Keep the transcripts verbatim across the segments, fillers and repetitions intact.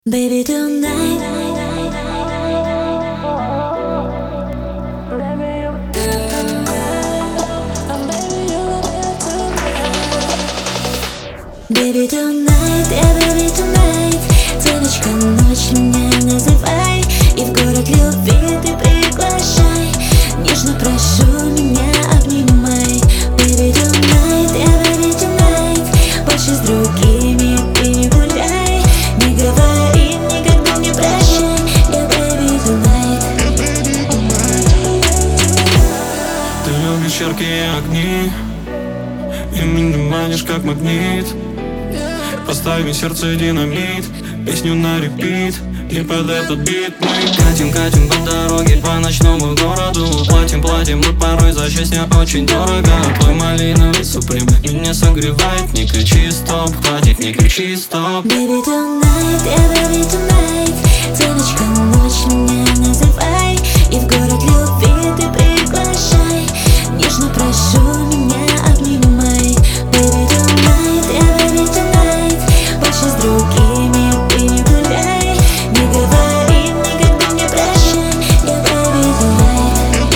Baby tonight, baby tonight, yeah, baby tonight. Девочка, ночь меня называй, и в город любви ты приглашай. Нежно прошу, меня обнимай. Baby tonight, yeah, baby tonight. Больше с другими ты не гуляй. Не говори никогда не прощай. Yeah, baby tonight. Ты любишь яркие огни и меня манишь как магнит. Поставим сердце динамит, песню на репит, и под этот бит мы катим, катим по дороге по ночному городу. Платим, платим мы порой за счастье очень дорого. Твой малиновый суприм меня согревает. Не кричи стоп, хватит, не кричи стоп. Baby tonight, yeah, baby tonight. Девочка, ночь меня называй, и в город любви ты приглашай. Нежно прошу, меня обнимай. Baby tonight, yeah, baby tonight. Больше с другими ты не гуляй. Не говори никогда не прощай. Yeah, baby tonight.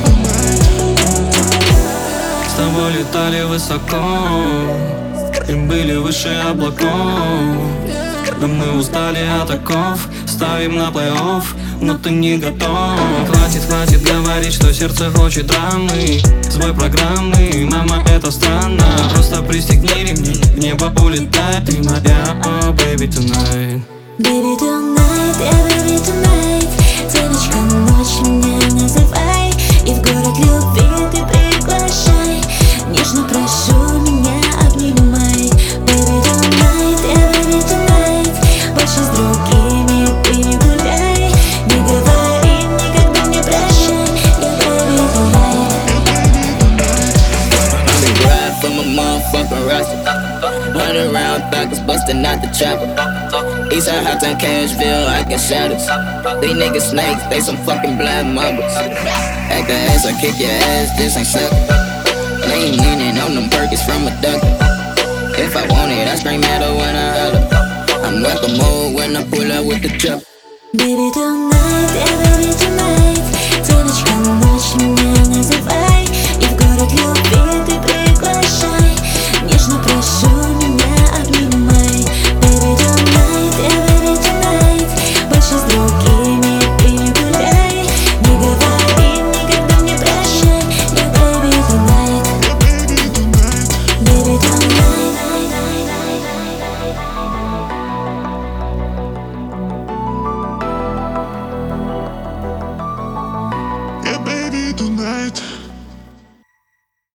С тобой летали высоко и были выше облаков. Да мы устали от оков, ставим на плей-офф, но ты не готов. Хватит, хватит говорить, что сердце хочет драмы. Сбой программы, мама, это странно. Просто пристегни ремни, в небо улетай. Ты моя, oh, baby tonight. Baby tonight, yeah, baby tonight. Девочка, ночь меня называй, и в город любви ты приглашай. Нежно прошу, меня обнимай. Baby tonight, yeah, baby tonight. Больше с другими ты не гуляй. Не говори никогда не прощай. Yeah, baby tonight. I've been riding for my motherfucking rasta. Hundred round backers busting out the chopper. Eastside Houghton, Cashville, I can shadow. These niggas snakes, they some fucking blind mambas. Act the ass, I kick your ass, this ain't suckin'. Lean leanin' on them burgers from a duckin'. If I want it, I scream at her when I holler. I'm welcome mode when I pull up with the truck. Baby tonight, yeah, baby tonight. Девочка, ночь меня называй, и в город любви ты приглашай. Нежно прошу,